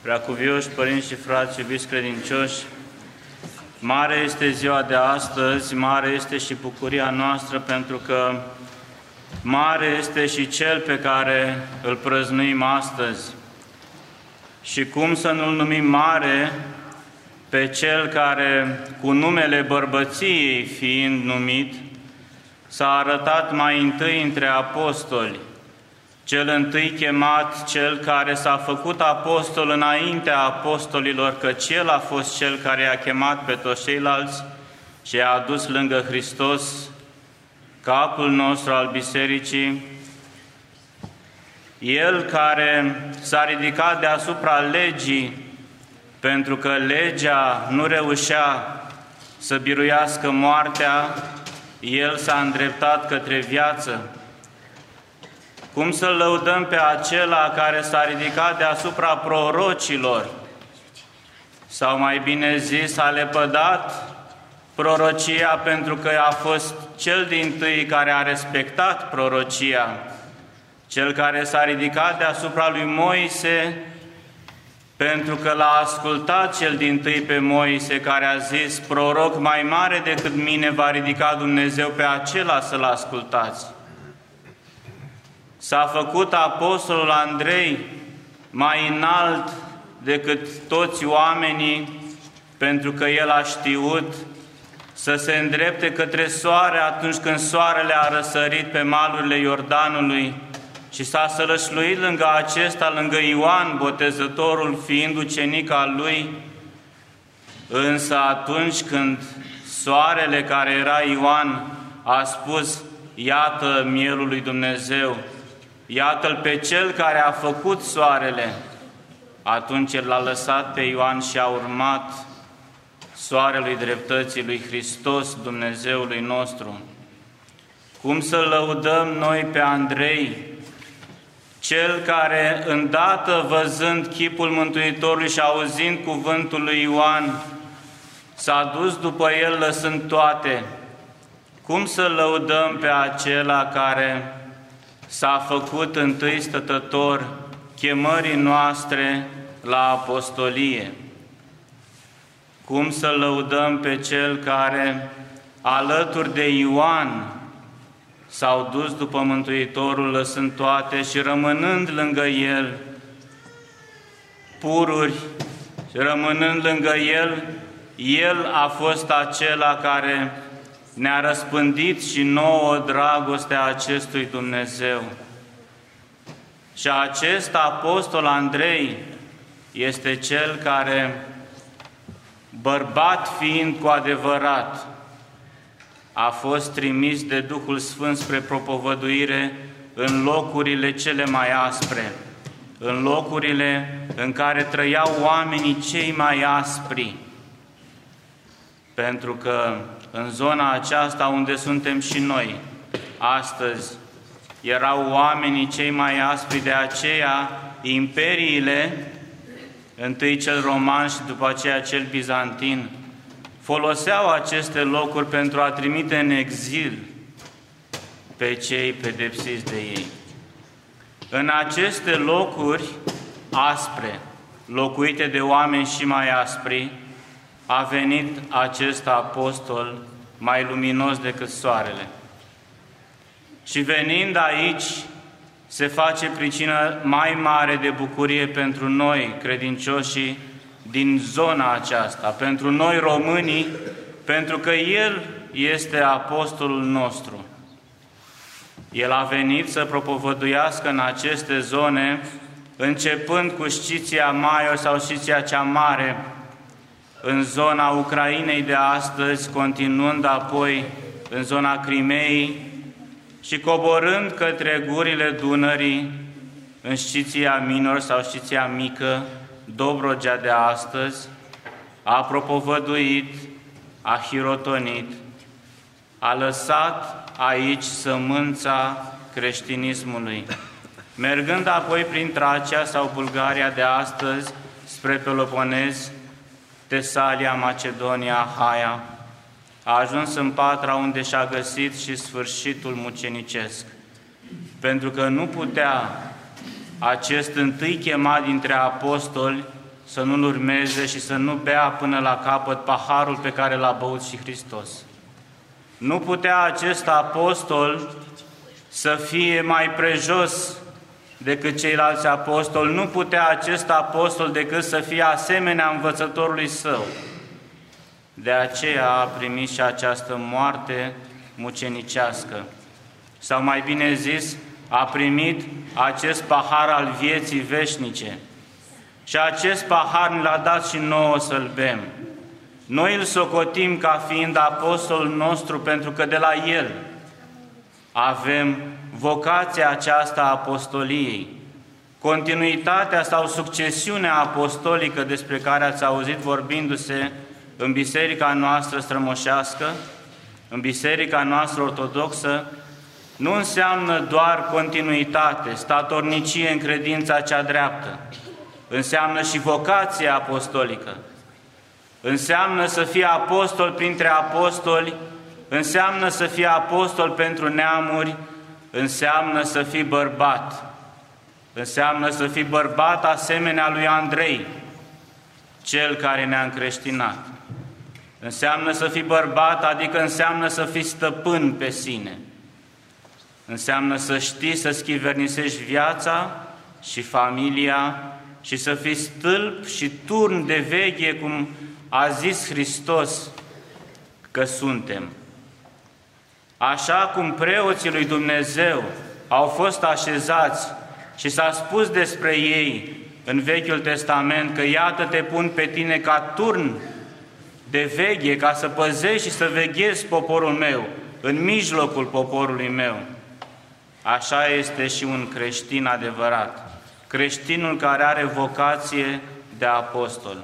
Preacuvioși părinți și frați, iubiți credincioși, mare este ziua de astăzi, mare este și bucuria noastră, pentru că mare este și Cel pe care îl prăznuim astăzi. Și cum să nu-L numim mare pe Cel care, cu numele bărbăției fiind numit, s-a arătat mai întâi între apostoli, cel întâi chemat, cel care s-a făcut apostol înaintea apostolilor, căci El a fost Cel care i-a chemat pe toți ceilalți și i-a adus lângă Hristos, capul nostru al bisericii. El care s-a ridicat deasupra legii, pentru că legea nu reușea să biruiască moartea, El s-a îndreptat către viață. Cum să-L lăudăm pe acela care s-a ridicat deasupra prorocilor, sau mai bine zis, a lepădat prorocia, pentru că a fost cel dintâi care a respectat prorocia, cel care s-a ridicat deasupra lui Moise, pentru că l-a ascultat cel dintâi pe Moise, care a zis: proroc mai mare decât mine va ridica Dumnezeu, pe acela să-l ascultați. S-a făcut apostolul Andrei mai înalt decât toți oamenii, pentru că el a știut să se îndrepte către soare atunci când soarele a răsărit pe malurile Iordanului și s-a sălășluit lângă acesta, lângă Ioan Botezătorul, fiind ucenic al lui. Însă atunci când soarele, care era Ioan, a spus: iată mielul lui Dumnezeu, iată-L pe Cel care a făcut soarele, atunci El l-a lăsat pe Ioan și a urmat soarelui dreptății lui Hristos, Dumnezeului nostru. Cum să lăudăm noi pe Andrei, Cel care, îndată văzând chipul Mântuitorului și auzind cuvântul lui Ioan, s-a dus după el lăsând toate. Cum să lăudăm pe acela care s-a făcut întâi stătător chemării noastre la apostolie? Cum să lăudăm pe Cel care, alături de Ioan, s-au dus după Mântuitorul lăsând toate și rămânând lângă El pururi, și rămânând lângă El, El a fost acela care ne-a răspândit și nouă dragostea acestui Dumnezeu. Și acest apostol Andrei este cel care, bărbat fiind cu adevărat, a fost trimis de Duhul Sfânt spre propovăduire în locurile cele mai aspre, în locurile în care trăiau oamenii cei mai aspri. Pentru că în zona aceasta unde suntem și noi astăzi, erau oamenii cei mai aspri, de aceea imperiile, întâi cel roman și după aceea cel bizantin, foloseau aceste locuri pentru a trimite în exil pe cei pedepsiți de ei. În aceste locuri aspre, locuite de oameni și mai aspri, a venit acest apostol mai luminos decât soarele. Și venind aici, se face pricină mai mare de bucurie pentru noi, credincioșii din zona aceasta, pentru noi românii, pentru că El este apostolul nostru. El a venit să propovăduiască în aceste zone, începând cu Sciția Maior sau Sciția cea Mare, în zona Ucrainei de astăzi, continuând apoi în zona Crimeei și coborând către gurile Dunării, în Sciția Minor sau Sciția Mică, Dobrogea de astăzi, a propovăduit, a hirotonit, a lăsat aici sămânța creștinismului. Mergând apoi prin Tracia sau Bulgaria de astăzi, spre Peloponez, Tesalia, Macedonia, Haia, a ajuns în Patra, unde și-a găsit și sfârșitul mucenicesc. Pentru că nu putea acest întâi chemat dintre apostoli să nu-l urmeze și să nu bea până la capăt paharul pe care l-a băut și Hristos. Nu putea acest apostol să fie mai prejos decât ceilalți apostoli, nu putea acest apostol decât să fie asemenea învățătorului său. De aceea a primit și această moarte mucenicească. Sau mai bine zis, a primit acest pahar al vieții veșnice. Și acest pahar ne l-a dat și nouă să-l bem. Noi îl socotim ca fiind apostolul nostru pentru că de la el avem vocația aceasta a apostoliei, continuitatea sau succesiunea apostolică despre care ați auzit vorbindu-se în biserica noastră strămoșească, în biserica noastră ortodoxă, nu înseamnă doar continuitate, statornicie în credința cea dreaptă, înseamnă și vocația apostolică, înseamnă să fii apostol printre apostoli, înseamnă să fii apostol pentru neamuri, înseamnă să fii bărbat, înseamnă să fii bărbat asemenea lui Andrei, cel care ne-a încreștinat. Înseamnă să fii bărbat, adică înseamnă să fii stăpân pe sine. Înseamnă să știi să schivernisești viața și familia și să fii stâlp și turn de veche, cum a zis Hristos că suntem. Așa cum preoții lui Dumnezeu au fost așezați și s-a spus despre ei în Vechiul Testament că iată te pun pe tine ca turn de veche, ca să păzești și să veghezi poporul meu, în mijlocul poporului meu. Așa este și un creștin adevărat, creștinul care are vocație de apostol.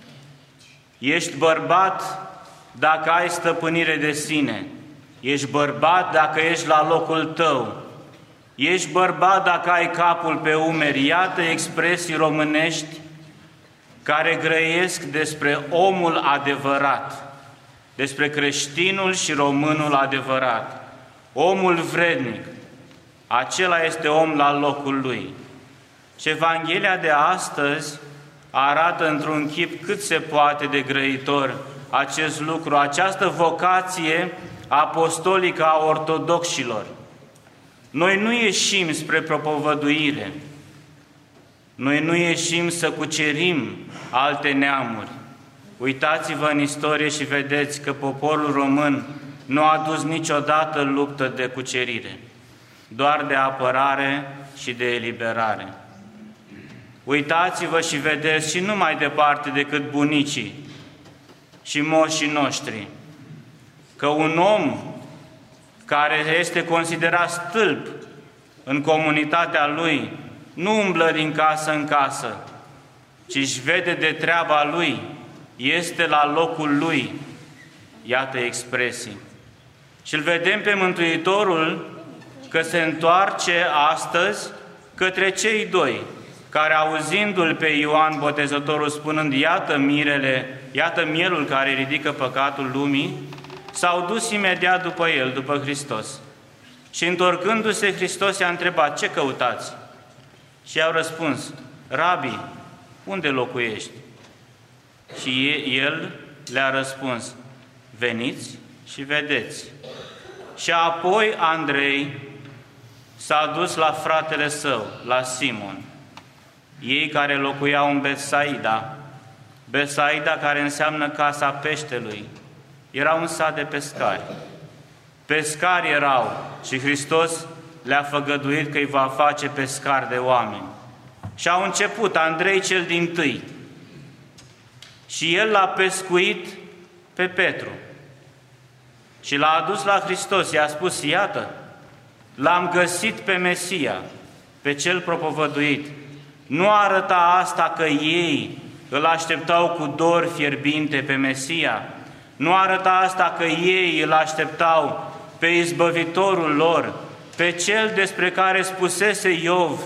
Ești bărbat dacă ai stăpânire de sine, ești bărbat dacă ești la locul tău, ești bărbat dacă ai capul pe umeri. Iată expresii românești care grăiesc despre omul adevărat, despre creștinul și românul adevărat. Omul vrednic, acela este om la locul lui. Și Evanghelia de astăzi arată într-un chip cât se poate de grăitor acest lucru, această vocație apostolică a ortodoxilor. Noi nu ieșim spre propovăduire, noi nu ieșim să cucerim alte neamuri. Uitați-vă în istorie și vedeți că poporul român nu a dus niciodată luptă de cucerire, doar de apărare și de eliberare. Uitați-vă și vedeți și nu mai departe decât bunicii și moșii noștri, că un om care este considerat stâlp în comunitatea lui nu umblă din casă în casă, ci își vede de treaba lui, este la locul lui. Iată expresii. Și îl vedem pe Mântuitorul că se întoarce astăzi către cei doi, care auzindu-l pe Ioan Botezătorul spunând, iată mirele, iată mielul care ridică păcatul lumii, s-au dus imediat după el, după Hristos. Și întorcându-se, Hristos i-a întrebat, ce căutați? Și i-au răspuns, Rabi, unde locuiești? Și el le-a răspuns, veniți și vedeți. Și apoi Andrei s-a dus la fratele său, la Simon, ei care locuiau în Betsaida, Betsaida care înseamnă casa peștelui. Era un sat de pescari. Pescari erau și Hristos le-a făgăduit că îi va face pescari de oameni. Și au început Andrei cel dintâi. Și el l-a pescuit pe Petru. Și l-a adus la Hristos, i-a spus, iată, l-am găsit pe Mesia, pe cel propovăduit. Nu arăta asta că ei îl așteptau cu dor fierbinte pe Mesia? Nu arăta asta că ei îl așteptau pe izbăvitorul lor, pe cel despre care spusese Iov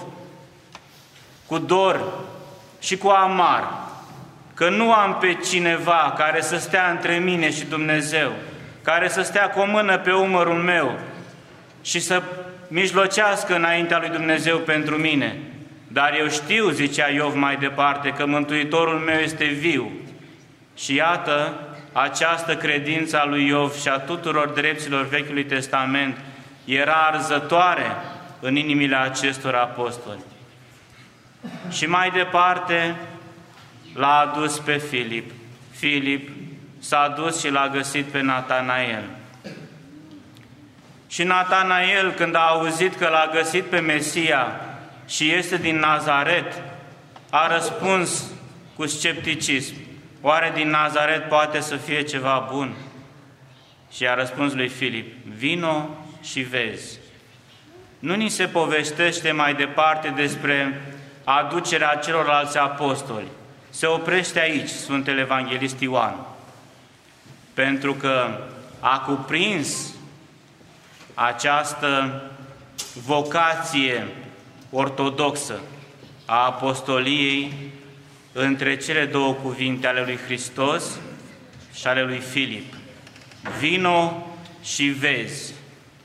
cu dor și cu amar, că nu am pe cineva care să stea între mine și Dumnezeu, care să stea cu o mână pe umărul meu și să mijlocească înaintea lui Dumnezeu pentru mine, Dar eu știu, zicea Iov mai departe, că Mântuitorul meu este viu. Și iată, această credință a lui Iov și a tuturor drepților Vechiului Testament era arzătoare în inimile acestor apostoli. Și mai departe l-a adus pe Filip. Filip s-a dus și l-a găsit pe Natanael. Și Natanael, când a auzit că l-a găsit pe Mesia și este din Nazaret, a răspuns cu scepticism: oare din Nazaret poate să fie ceva bun? Și a răspuns lui Filip: vino și vezi. Nu ni se povestește mai departe despre aducerea celorlalți apostoli. Se oprește aici Sfântul Evanghelist Ioan, pentru că a cuprins această vocație ortodoxă a apostoliei între cele două cuvinte ale lui Hristos și ale lui Filip: vino și vezi.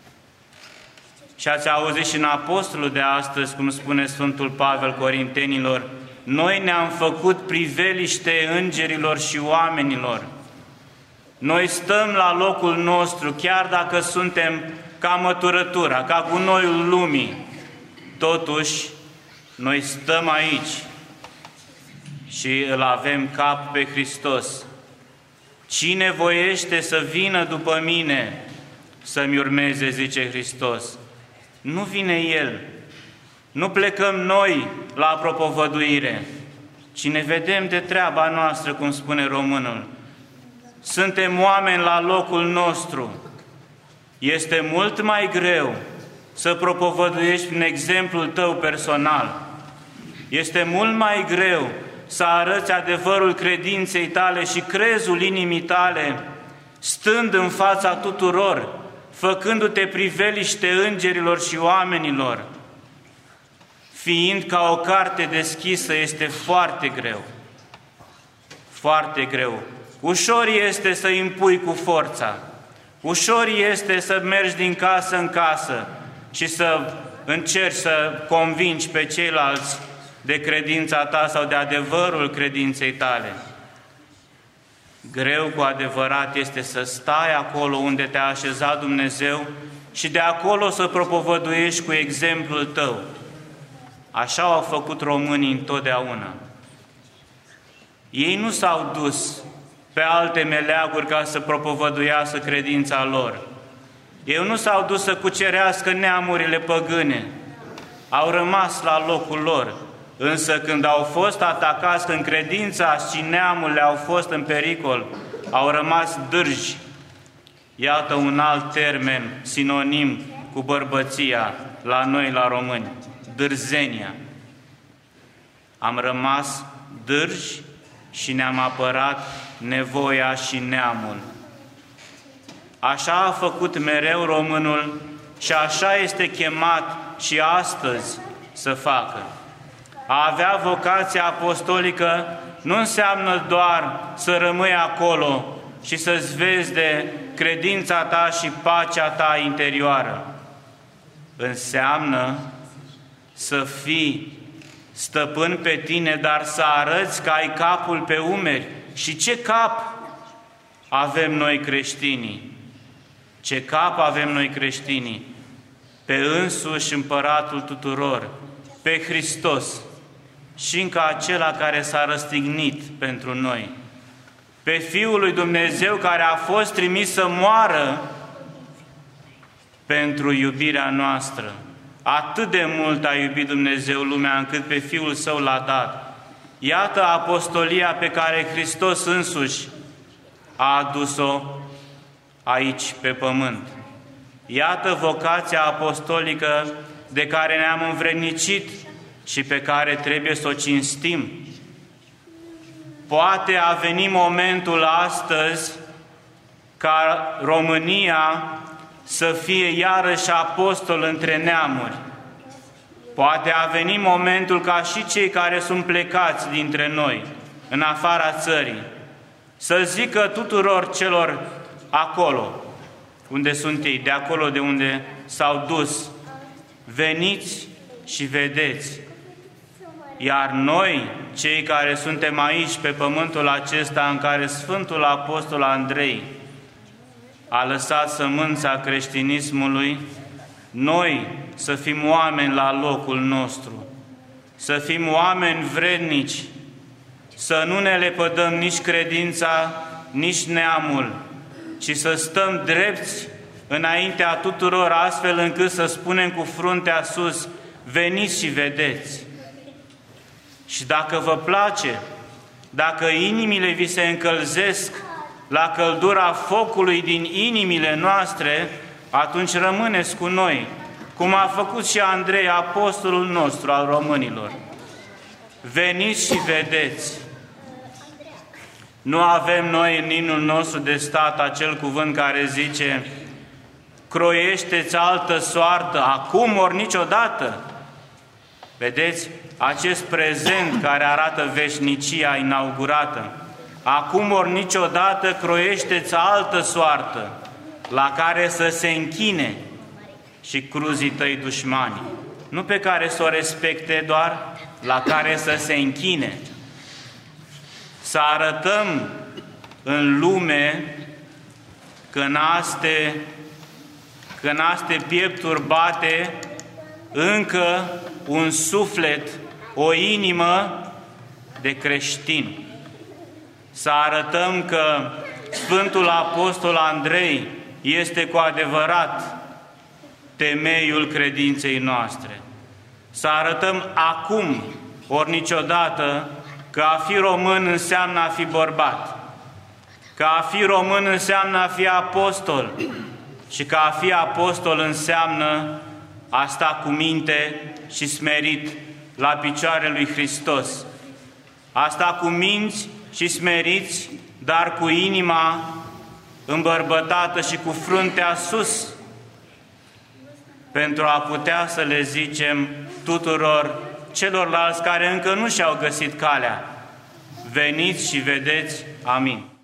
Și ați auzit și în apostolul de astăzi, cum spune Sfântul Pavel Corintenilor: noi ne-am făcut priveliște îngerilor și oamenilor. Noi stăm la locul nostru, chiar dacă suntem ca măturătura, ca gunoiul lumii. Totuși, noi stăm aici și îl avem cap pe Hristos. Cine voiește să vină după mine, să-mi urmeze, zice Hristos. Nu vine El, nu plecăm noi la propovăduire, ci ne vedem de treaba noastră, cum spune românul. Suntem oameni la locul nostru. Este mult mai greu să propovăduiești prin exemplul tău personal. Este mult mai greu să arăți adevărul credinței tale și crezul inimii tale, stând în fața tuturor, făcându-te priveliște îngerilor și oamenilor. Fiind ca o carte deschisă, este foarte greu. Foarte greu. Ușor este să impui cu forța. Ușor este să mergi din casă în casă și să încerci să convingi pe ceilalți de credința ta sau de adevărul credinței tale. Greu cu adevărat este să stai acolo unde te-a așezat Dumnezeu și de acolo să propovăduiești cu exemplul tău. Așa au făcut românii întotdeauna. Ei nu s-au dus pe alte meleaguri ca să propovăduiască credința lor. Ei nu s-au dus să cucerească neamurile păgâne. Au rămas la locul lor. Însă când au fost atacați, când credința și neamurile au fost în pericol, au rămas dârji. Iată un alt termen sinonim cu bărbăția la noi, la români: dârzenia. Am rămas dârji și ne-am apărat nevoia și neamul. Așa a făcut mereu românul și așa este chemat și astăzi să facă. A avea vocația apostolică nu înseamnă doar să rămâi acolo și să-ți vezi de credința ta și pacea ta interioară. Înseamnă să fii stăpân pe tine, dar să arăți că ai capul pe umeri. Și ce cap avem noi creștinii? Ce cap avem noi creștinii? Pe însuși Împăratul tuturor, pe Hristos, și încă acela care s-a răstignit pentru noi, pe Fiul lui Dumnezeu care a fost trimis să moară pentru iubirea noastră. Atât de mult a iubit Dumnezeu lumea încât pe Fiul Său l-a dat. Iată apostolia pe care Hristos însuși a adus-o aici pe pământ. Iată vocația apostolică de care ne-am învrednicit și pe care trebuie să o cinstim. Poate a venit momentul astăzi ca România să fie iarăși apostol între neamuri. Poate a venit momentul ca și cei care sunt plecați dintre noi, în afara țării, să zică tuturor celor acolo, unde sunt ei, de acolo de unde s-au dus: veniți și vedeți. Iar noi, cei care suntem aici pe pământul acesta în care Sfântul Apostol Andrei a lăsat sămânța creștinismului, noi să fim oameni la locul nostru, să fim oameni vrednici, să nu ne lepădăm nici credința, nici neamul, ci să stăm drepți înaintea tuturor, astfel încât să spunem cu fruntea sus: veniți și vedeți. Și dacă vă place, dacă inimile vi se încălzesc la căldura focului din inimile noastre, atunci rămâneți cu noi, cum a făcut și Andrei, apostolul nostru al românilor. Veniți și vedeți. Nu avem noi în imnul nostru de stat acel cuvânt care zice: croiește-ți altă soartă, acum ori niciodată. Vedeți? Acest prezent care arată veșnicia inaugurată. Acum ori niciodată croiește-ți altă soartă, la care să se închine și cruzii tăi dușmani. Nu pe care să o respecte doar, la care să se închine. Să arătăm în lume că naste piepturi bate încă un suflet, o inimă de creștin. Să arătăm că Sfântul Apostol Andrei este cu adevărat temeiul credinței noastre. Să arătăm acum, ori niciodată, că a fi român înseamnă a fi bărbat, că a fi român înseamnă a fi apostol și că a fi apostol înseamnă a sta cu minte și smerit la picioarele lui Hristos. A sta cu minți și smeriți, dar cu inima îmbărbătată și cu fruntea sus, pentru a putea să le zicem tuturor celorlalți care încă nu și-au găsit calea: veniți și vedeți. Amin.